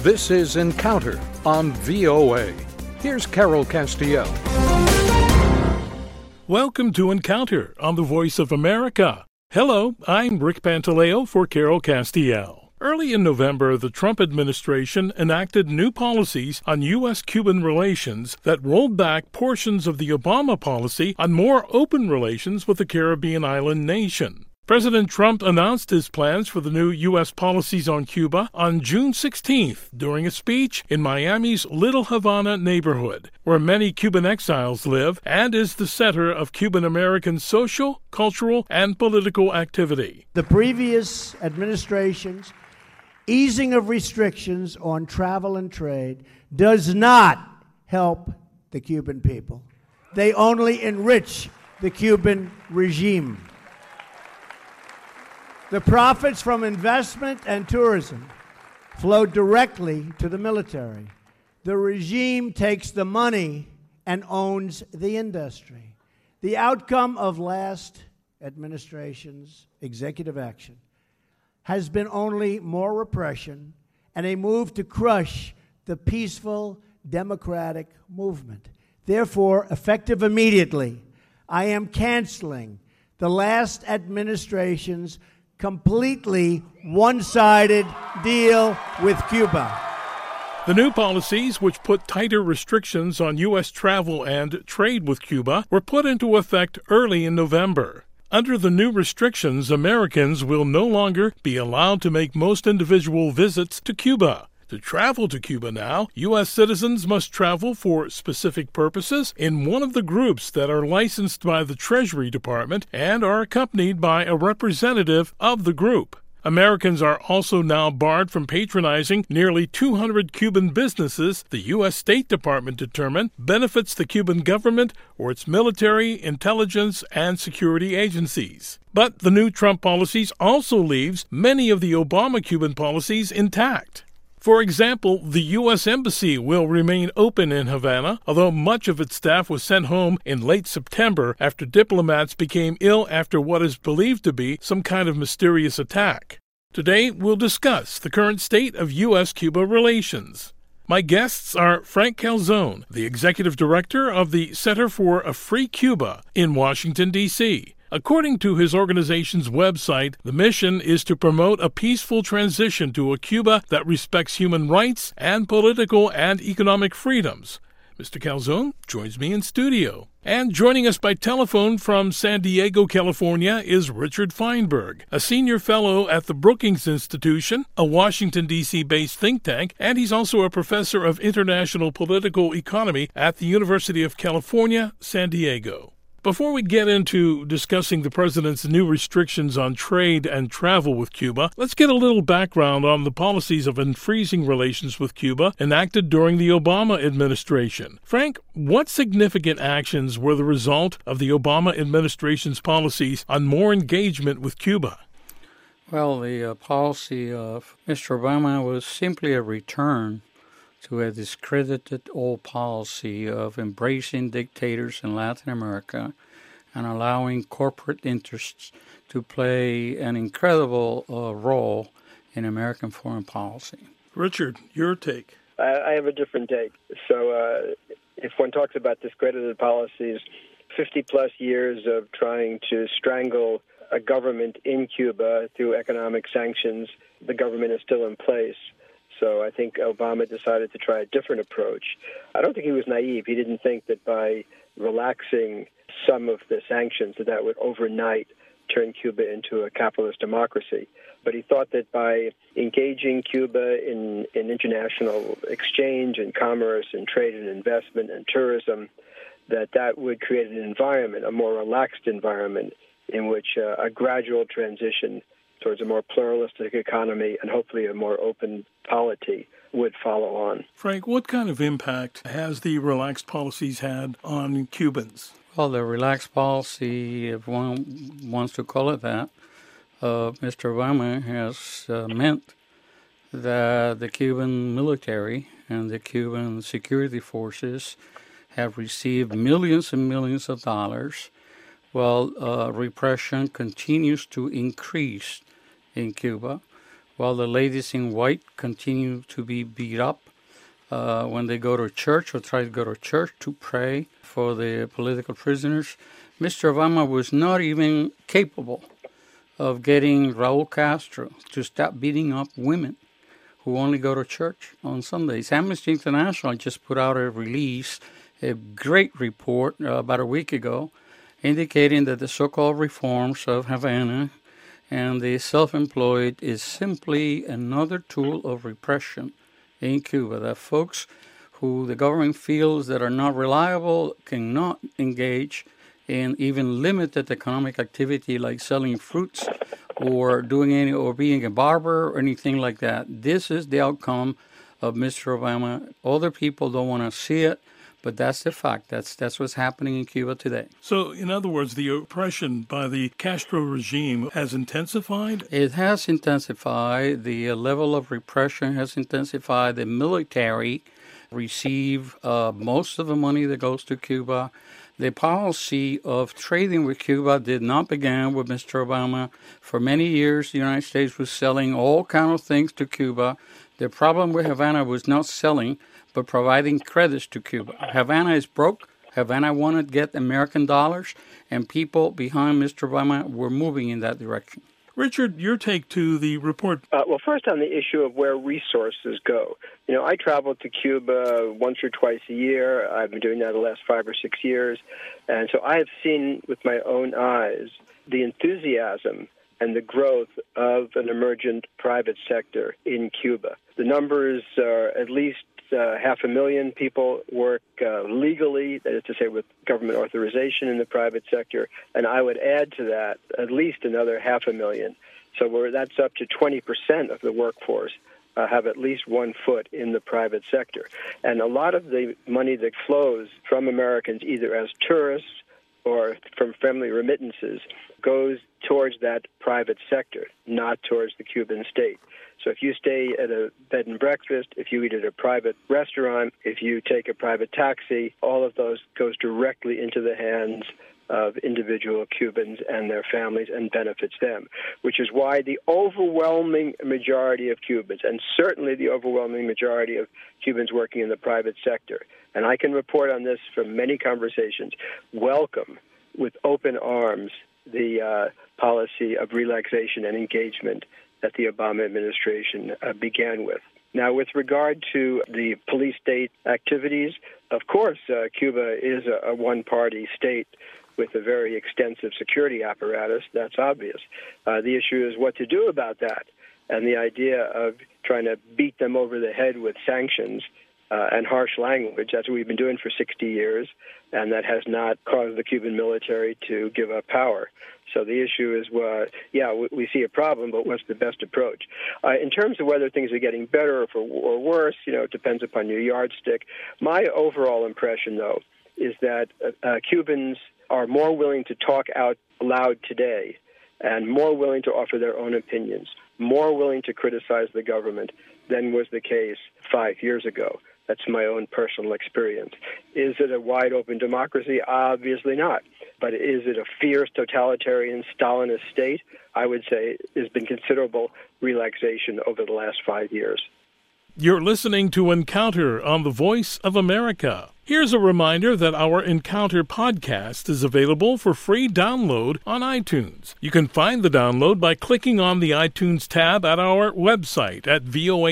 This is Encounter on VOA. Here's Carol Castiel. Welcome to Encounter on the Voice of America. Hello, I'm Rick Pantaleo for Carol Castiel. Early in November, the Trump administration enacted new policies on U.S.-Cuban relations that rolled back portions of the Obama policy on more open relations with the Caribbean island nation. President Trump announced his plans for the new U.S. policies on Cuba on June 16th during a speech in Miami's Little Havana neighborhood, where many Cuban exiles live and is the center of Cuban-American social, cultural, and political activity. The previous administration's easing of restrictions on travel and trade does not help the Cuban people. They only enrich the Cuban regime. The profits from investment and tourism flow directly to the military. The regime takes the money and owns the industry. The outcome of last administration's executive action has been only more repression and a move to crush the peaceful democratic movement. Therefore, effective immediately, I am canceling the last administration's completely one-sided deal with Cuba. The new policies, which put tighter restrictions on U.S. travel and trade with Cuba, were put into effect early in November. Under the new restrictions, Americans will no longer be allowed to make most individual visits to Cuba. To travel to Cuba now, U.S. citizens must travel for specific purposes in one of the groups that are licensed by the Treasury Department and are accompanied by a representative of the group. Americans are also now barred from patronizing nearly 200 Cuban businesses the U.S. State Department determined benefits the Cuban government or its military, intelligence, and security agencies. But the new Trump policies also leaves many of the Obama Cuban policies intact. For example, the U.S. Embassy will remain open in Havana, although much of its staff was sent home in late September after diplomats became ill after what is believed to be some kind of mysterious attack. Today, we'll discuss the current state of U.S.-Cuba relations. My guests are Frank Calzone, the executive director of the Center for a Free Cuba in Washington, D.C., According to his organization's website, the mission is to promote a peaceful transition to a Cuba that respects human rights and political and economic freedoms. Mr. Calzone joins me in studio. And joining us by telephone from San Diego, California, is Richard Feinberg, a senior fellow at the Brookings Institution, a Washington, D.C.-based think tank, and he's also a professor of international political economy at the University of California, San Diego. Before we get into discussing the president's new restrictions on trade and travel with Cuba, let's get a little background on the policies of unfreezing relations with Cuba enacted during the Obama administration. Frank, what significant actions were the result of the Obama administration's policies on more engagement with Cuba? Well, the policy of Mr. Obama was simply a return to a discredited old policy of embracing dictators in Latin America and allowing corporate interests to play an incredible role in American foreign policy. Richard, your take. I have a different take. So if one talks about discredited policies, 50-plus years of trying to strangle a government in Cuba through economic sanctions, the government is still in place. So I think Obama decided to try a different approach. I don't think he was naive. He didn't think that by relaxing some of the sanctions that would overnight turn Cuba into a capitalist democracy. But he thought that by engaging Cuba in international exchange and commerce and trade and investment and tourism, that would create an environment, a more relaxed environment, in which a gradual transition towards a more pluralistic economy and hopefully a more open polity would follow on. Frank, what kind of impact has the relaxed policies had on Cubans? Well, the relaxed policy, if one wants to call it that, Mr. Obama has meant that the Cuban military and the Cuban security forces have received millions and millions of dollars while repression continues to increase in Cuba, while the ladies in white continue to be beat up when they go to church or try to go to church to pray for the political prisoners. Mr. Obama was not even capable of getting Raul Castro to stop beating up women who only go to church on Sundays. Amnesty International just put out a release, a great report about a week ago, indicating that the so-called reforms of Havana and the self-employed is simply another tool of repression in Cuba, that folks who the government feels that are not reliable cannot engage in even limited economic activity like selling fruits or being a barber or anything like that. This is the outcome of Mr. Obama. Other people don't want to see it, but that's the fact. That's what's happening in Cuba today. So, in other words, the oppression by the Castro regime has intensified? It has intensified. The level of repression has intensified. The military receive most of the money that goes to Cuba. The policy of trading with Cuba did not begin with Mr. Obama. For many years, the United States was selling all kinds of things to Cuba. The problem with Havana was not selling, but providing credits to Cuba. Havana is broke. Havana wanted to get American dollars, and people behind Mr. Obama were moving in that direction. Richard, your take to the report. Well, first on the issue of where resources go. I travel to Cuba once or twice a year. I've been doing that the last 5 or 6 years. And so I have seen with my own eyes the enthusiasm and the growth of an emergent private sector in Cuba. The numbers are at least 500,000 people work legally, that is to say with government authorization in the private sector, and I would add to that at least another 500,000. So that's up to 20% of the workforce have at least 1 foot in the private sector. And a lot of the money that flows from Americans, either as tourists or from family remittances, goes towards that private sector, not towards the Cuban state. So if you stay at a bed and breakfast, if you eat at a private restaurant, if you take a private taxi, all of those goes directly into the hands of individual Cubans and their families and benefits them, which is why the overwhelming majority of Cubans, and certainly the overwhelming majority of Cubans working in the private sector, and I can report on this from many conversations, welcome with open arms the policy of relaxation and engagement that the Obama administration began with. Now, with regard to the police state activities, of course, Cuba is a one-party state with a very extensive security apparatus. That's obvious. The issue is what to do about that. And the idea of trying to beat them over the head with sanctions and harsh language, that's what we've been doing for 60 years, and that has not caused the Cuban military to give up power. So the issue is, we see a problem, but what's the best approach? In terms of whether things are getting better or worse, it depends upon your yardstick. My overall impression, though, is that Cubans are more willing to talk out loud today and more willing to offer their own opinions, more willing to criticize the government than was the case 5 years ago. That's my own personal experience. Is it a wide-open democracy? Obviously not. But is it a fierce, totalitarian, Stalinist state? I would say there's been considerable relaxation over the last 5 years. You're listening to Encounter on the Voice of America. Here's a reminder that our Encounter podcast is available for free download on iTunes. You can find the download by clicking on the iTunes tab at our website at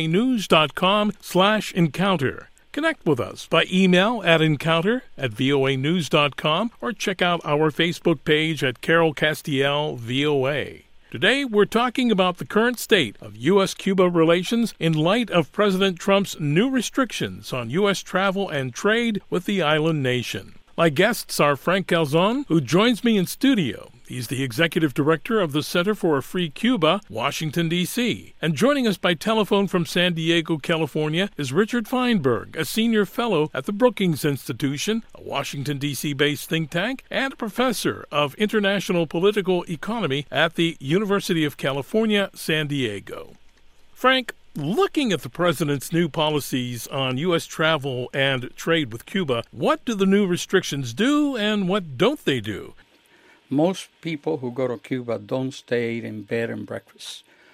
voanews.com/encounter. Connect with us by email at encounter@voanews.com or check out our Facebook page at Carol Castiel VOA. Today, we're talking about the current state of U.S.-Cuba relations in light of President Trump's new restrictions on U.S. travel and trade with the island nation. My guests are Frank Calzon, who joins me in studio. He's the executive director of the Center for a Free Cuba, Washington, D.C. And joining us by telephone from San Diego, California, is Richard Feinberg, a senior fellow at the Brookings Institution, a Washington, D.C.-based think tank, and a professor of international political economy at the University of California, San Diego. Frank, looking at the president's new policies on U.S. travel and trade with Cuba, what do the new restrictions do and what don't they do? Most people who go to Cuba don't stay in bed and breakfast.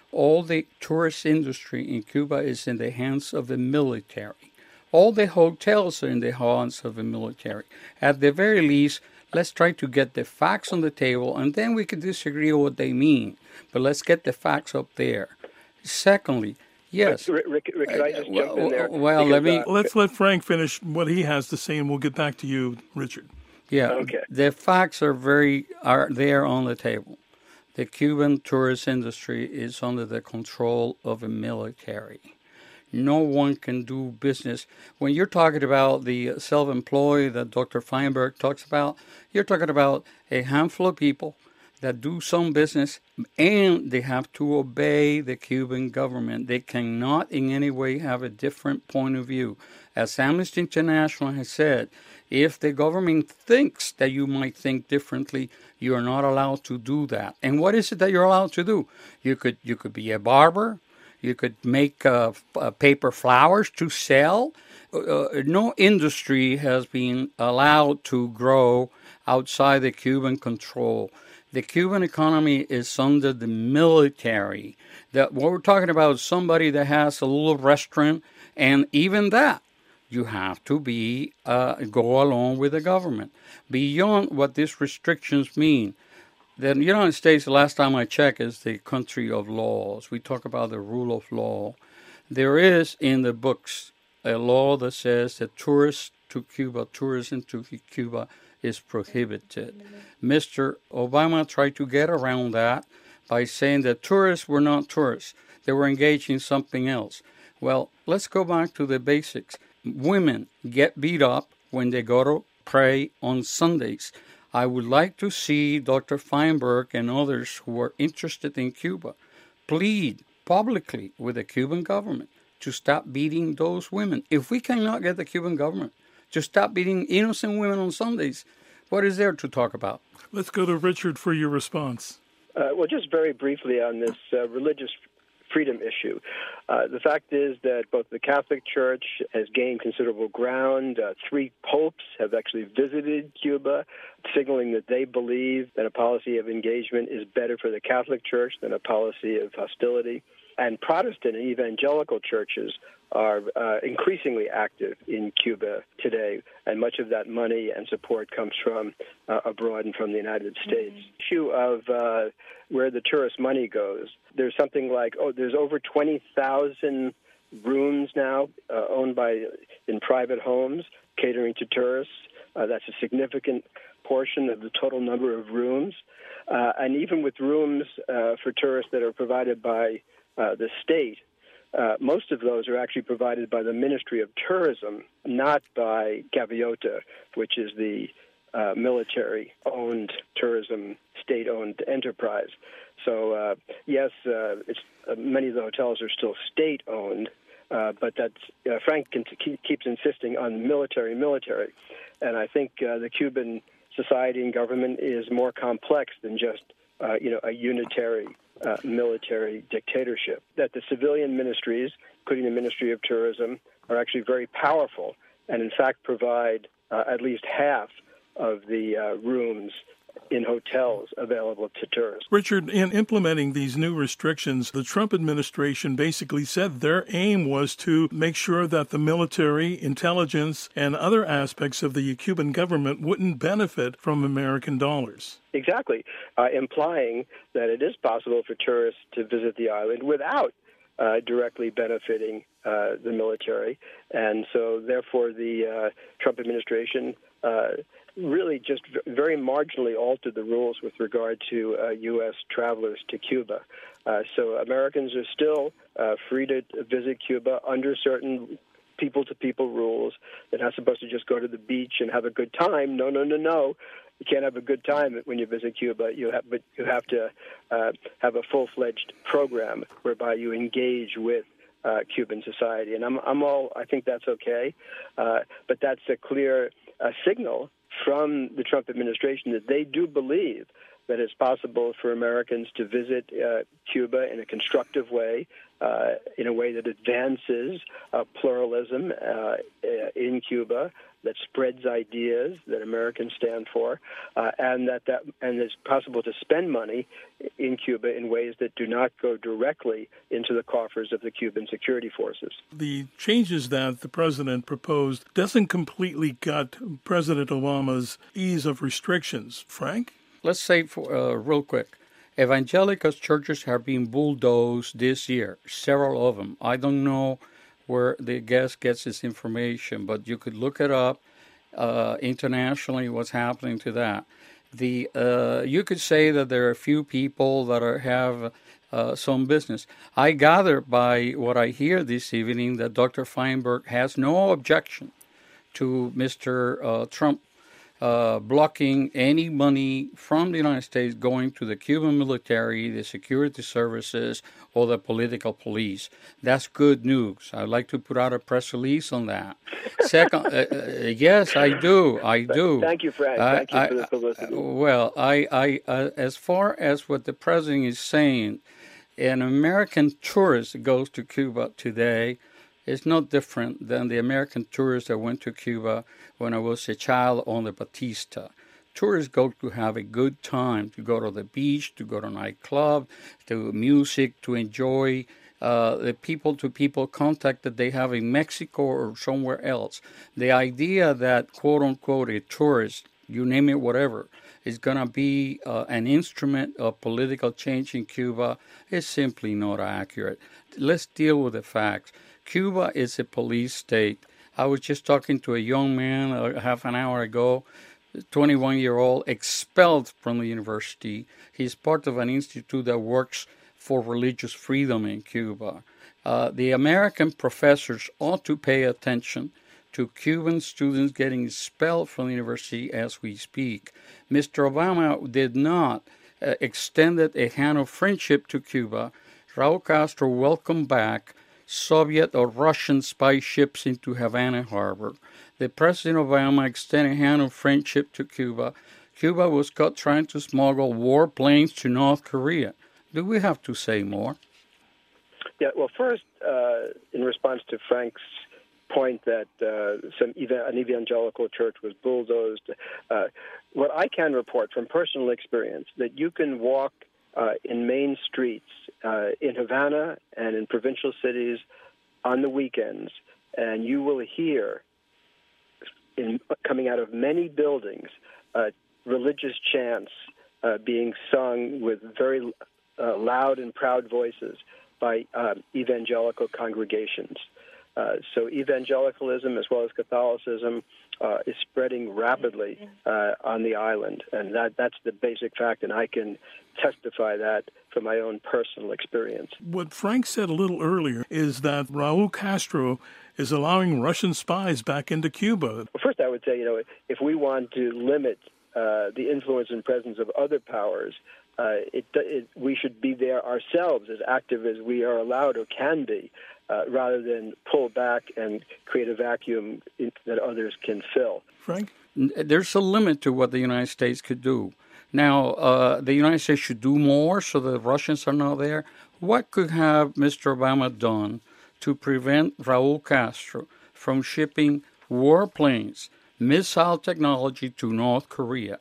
all the tourist industry in Cuba is in the hands of the military. All the hotels are in the hands of the military. At the very least, let's try to get the facts on the table, and then we can disagree on what they mean. But let's get the facts up there. Secondly, yes. Rick, could I just jump in there? Well, let's let Frank finish what he has to say, and we'll get back to you, Richard. Yeah, okay. The facts are there on the table. The Cuban tourist industry is under the control of the military. No one can do business. When you're talking about the self-employed that Dr. Feinberg talks about, you're talking about a handful of people that do some business, and they have to obey the Cuban government. They cannot in any way have a different point of view. As Amnesty International has said, if the government thinks that you might think differently, you are not allowed to do that. And what is it that you're allowed to do? You could be a barber. You could make paper flowers to sell. No industry has been allowed to grow outside the Cuban control. The Cuban economy is under the military. What we're talking about is somebody that has a little restaurant, and even that, you have to go along with the government. Beyond what these restrictions mean, the United States, the last time I checked, is the country of laws. We talk about the rule of law. There is in the books a law that says that tourism to Cuba is prohibited. Mr. Obama tried to get around that by saying that tourists were not tourists. They were engaged in something else. Well, let's go back to the basics. Women get beat up when they go to pray on Sundays. I would like to see Dr. Feinberg and others who are interested in Cuba plead publicly with the Cuban government to stop beating those women. If we cannot get the Cuban government to stop beating innocent women on Sundays, what is there to talk about? Let's go to Richard for your response. Well, just very briefly on this religious freedom issue. The fact is that both the Catholic Church has gained considerable ground. 3 popes have actually visited Cuba, signaling that they believe that a policy of engagement is better for the Catholic Church than a policy of hostility. And Protestant and evangelical churches are increasingly active in Cuba today, and much of that money and support comes from abroad and from the United States. The issue of where the tourist money goes, there's something like, there's over 20,000 rooms now owned in private homes catering to tourists. That's a significant portion of the total number of rooms. And even with rooms for tourists that are provided by the state, most of those are actually provided by the Ministry of Tourism, not by Gaviota, which is the military-owned tourism, state-owned enterprise. So, yes, many of the hotels are still state-owned, but that's Frank keeps insisting on military. And I think the Cuban society and government is more complex than just, a unitary military dictatorship. That the civilian ministries, including the Ministry of Tourism, are actually very powerful and, in fact, provide at least half of the rooms in hotels available to tourists. Richard, in implementing these new restrictions, the Trump administration basically said their aim was to make sure that the military, intelligence, and other aspects of the Cuban government wouldn't benefit from American dollars. Exactly, implying that it is possible for tourists to visit the island without directly benefiting the military. And so, therefore, the Trump administration really just very marginally altered the rules with regard to U.S. travelers to Cuba. So Americans are still free to visit Cuba under certain people-to-people rules. They're not supposed to just go to the beach and have a good time. No. You can't have a good time when you visit Cuba. But you have to have a full-fledged program whereby you engage with Cuban society. And I think that's okay. But that's a clear signal from the Trump administration that they do believe that it's possible for Americans to visit Cuba in a constructive way, in a way that advances pluralism in Cuba, that spreads ideas that Americans stand for, and it's possible to spend money in Cuba in ways that do not go directly into the coffers of the Cuban security forces. The changes that the president proposed doesn't completely gut President Obama's ease of restrictions. Frank? Let's say, real quick, evangelical churches have been bulldozed this year, several of them. I don't know where the guest gets this information, but you could look it up internationally, what's happening to that. You could say that there are a few people that have some business. I gather by what I hear this evening that Dr. Feinberg has no objection to Mr. Trump blocking any money from the United States going to the Cuban military, the security services, or the political police. That's good news. I'd like to put out a press release on that. Second, yes, I do. Thank you, Frank. Thank you for the publicity. Well, as far as what the president is saying, an American tourist that goes to Cuba today is not different than the American tourists that went to Cuba when I was a child on the Batista. Tourists go to have a good time, to go to the beach, to go to a nightclub, to music, to enjoy the people-to-people contact that they have in Mexico or somewhere else. The idea that, quote-unquote, a tourist, you name it, whatever, is going to be an instrument of political change in Cuba is simply not accurate. Let's deal with the facts. Cuba is a police state. I was just talking to a young man half an hour ago, 21-year-old, expelled from the university. He's part of an institute that works for religious freedom in Cuba. The American professors ought to pay attention to Cuban students getting expelled from the university as we speak. Mr. Obama did not extend a hand of friendship to Cuba. Raul Castro welcomed back Soviet or Russian spy ships into Havana Harbor. The President Obama extended a hand of friendship to Cuba. Cuba was caught trying to smuggle warplanes to North Korea. Do we have to say more? Yeah, well, first, in response to Frank's point that an evangelical church was bulldozed, what I can report from personal experience, that you can walk in main streets in Havana and in provincial cities on the weekends, and you will hear, coming out of many buildings, religious chants being sung with very loud and proud voices by evangelical congregations. So evangelicalism as well as Catholicism is spreading rapidly on the island, and that's the basic fact, and I can testify that from my own personal experience. What Frank said a little earlier is that Raul Castro is allowing Russian spies back into Cuba. Well, first I would say, if we want to limit the influence and presence of other powers, we should be there ourselves, as active as we are allowed or can be, rather than pull back and create a vacuum that others can fill. Frank? There's a limit to what the United States could do. Now, the United States should do more so the Russians are not there. What could have Mr. Obama done to prevent Raul Castro from shipping warplanes, missile technology to North Korea?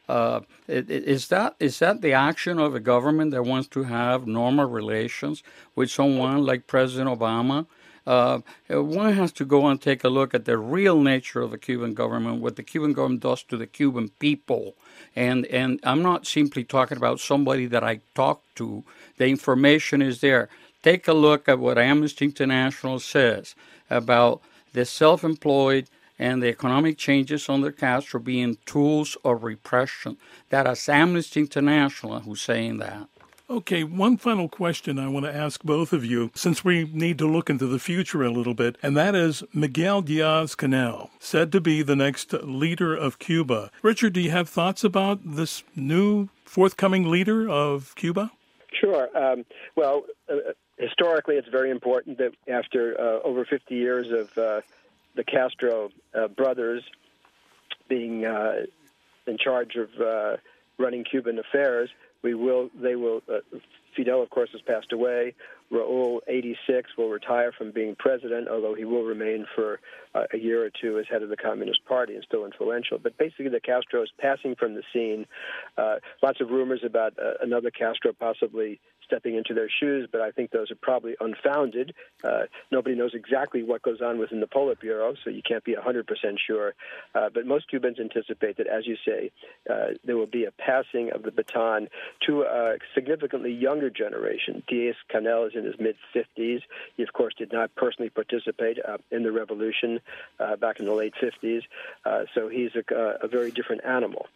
Is that the action of a government that wants to have normal relations with someone like President Obama? One has to go and take a look at the real nature of the Cuban government, what the Cuban government does to the Cuban people. And I'm not simply talking about somebody that I talked to. The information is there. Take a look at what Amnesty International says about the self-employed and the economic changes under Castro being tools of repression. That is Amnesty International who's saying that. Okay, one final question I want to ask both of you, since we need to look into the future a little bit, and that is Miguel Diaz-Canel, said to be the next leader of Cuba. Richard, do you have thoughts about this new forthcoming leader of Cuba? Sure. Historically, it's very important that after over 50 years of the Castro brothers being in charge of running Cuban affairs, Fidel, of course, has passed away. Raul, 86, will retire from being president, although he will remain for a year or two as head of the Communist Party and still influential. But basically, the Castro is passing from the scene. Lots of rumors about another Castro possibly stepping into their shoes, but I think those are probably unfounded. Nobody knows exactly what goes on within the Politburo, so you can't be 100% sure. But most Cubans anticipate that, as you say, there will be a passing of the baton to a significantly younger generation. Diaz-Canel is in his mid-50s. He, of course, did not personally participate in the revolution back in the late 50s, so he's a very different animal.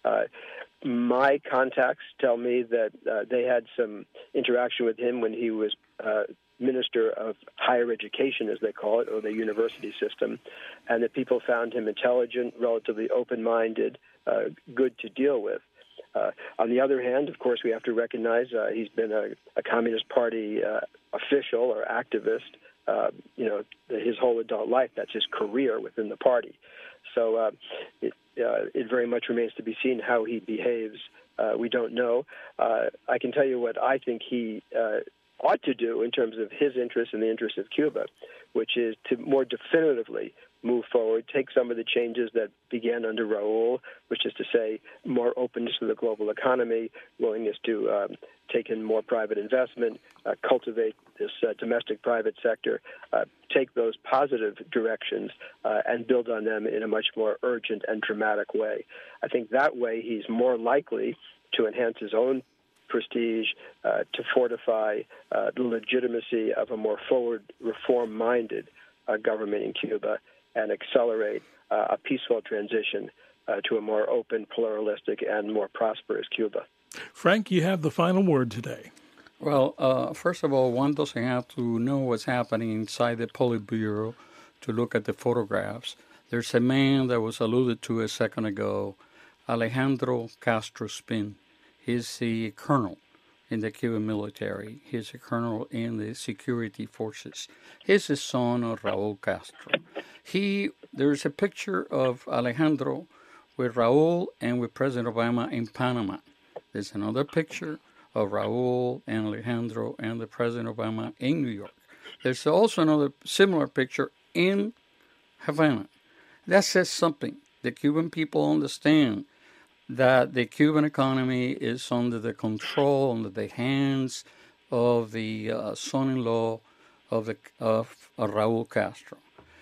My contacts tell me that they had some interaction with him when he was Minister of Higher Education, as they call it, or the university system, and that people found him intelligent, relatively open-minded, good to deal with. On the other hand, of course, we have to recognize he's been a Communist Party official or activist, his whole adult life. That's his career within the party. So it very much remains to be seen how he behaves. We don't know. I can tell you what I think he ought to do in terms of his interest and the interest of Cuba, which is to more definitively move forward, take some of the changes that began under Raul, which is to say more openness to the global economy, willingness to take in more private investment, cultivate this domestic private sector, take those positive directions and build on them in a much more urgent and dramatic way. I think that way he's more likely to enhance his own prestige, to fortify the legitimacy of a more forward, reform-minded government in Cuba and accelerate a peaceful transition to a more open, pluralistic, and more prosperous Cuba. Frank, you have the final word today. Well, first of all, one doesn't have to know what's happening inside the Politburo to look at the photographs. There's a man that was alluded to a second ago, Alejandro Castro Spin. He's the colonel in the Cuban military. He's a colonel in the security forces. He's the son of Raul Castro. There's a picture of Alejandro with Raul and with President Obama in Panama. There's another picture of Raul and Alejandro and the President Obama in New York. There's also another similar picture in Havana. That says something. The Cuban people understand that the Cuban economy is under the control, under the hands of the son-in-law of Raul Castro.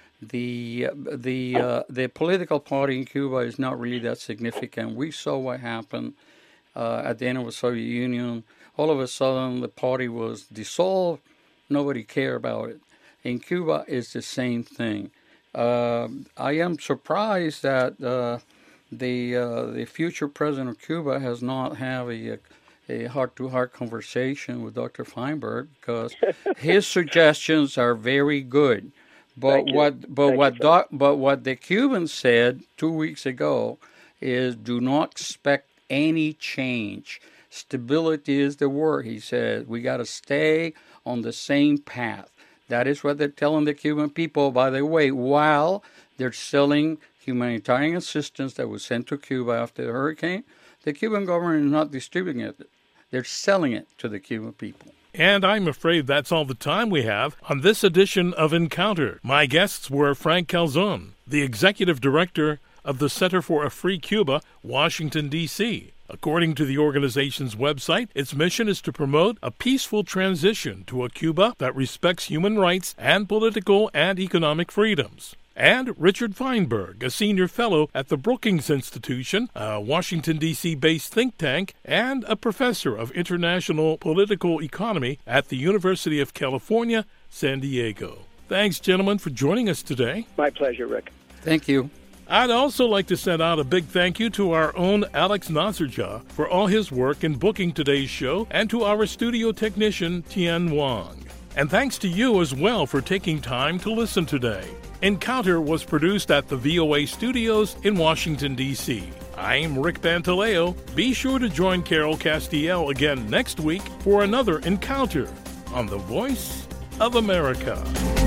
The political party in Cuba is not really that significant. We saw what happened at the end of the Soviet Union. All of a sudden, the party was dissolved. Nobody cared about it. In Cuba, it's the same thing. I am surprised that the future president of Cuba has not have a heart-to-heart conversation with Dr. Feinberg, because his suggestions are very good. But what the Cubans said 2 weeks ago is, do not expect any change. Stability is the word, he said. We got to stay on the same path. That is what they're telling the Cuban people, by the way, while they're selling humanitarian assistance that was sent to Cuba after the hurricane. The Cuban government is not distributing it. They're selling it to the Cuban people. And I'm afraid that's all the time we have on this edition of Encounter. My guests were Frank Calzon, the executive director of the Center for a Free Cuba, Washington, D.C. According to the organization's website, its mission is to promote a peaceful transition to a Cuba that respects human rights and political and economic freedoms. And Richard Feinberg, a senior fellow at the Brookings Institution, a Washington, D.C.-based think tank, and a professor of international political economy at the University of California, San Diego. Thanks, gentlemen, for joining us today. My pleasure, Rick. Thank you. I'd also like to send out a big thank you to our own Alex Nasirjah for all his work in booking today's show, and to our studio technician, Tian Wang. And thanks to you as well for taking time to listen today. Encounter was produced at the VOA studios in Washington, D.C. I'm Rick Pantaleo. Be sure to join Carol Castiel again next week for another Encounter on the Voice of America.